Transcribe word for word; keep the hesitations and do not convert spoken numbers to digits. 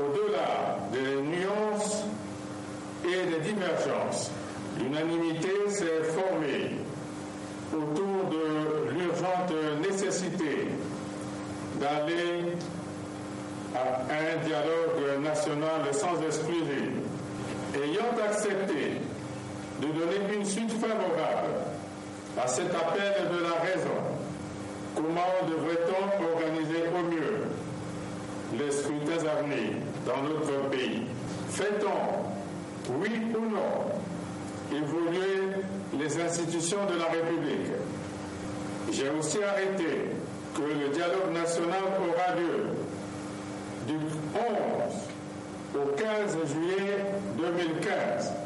Au-delà des nuances et des divergences, l'unanimité s'est formée autour de l'urgente nécessité d'aller à un dialogue national sans exclusion, ayant accepté de donner une suite favorable à cet appel de la raison. Comment devrait-on organiser au mieux les scrutins à venir dans notre pays? Fait-on, oui ou non, évoluer les institutions de la République? J'ai aussi arrêté que le dialogue national aura lieu du onze au quinze juillet deux mille quinze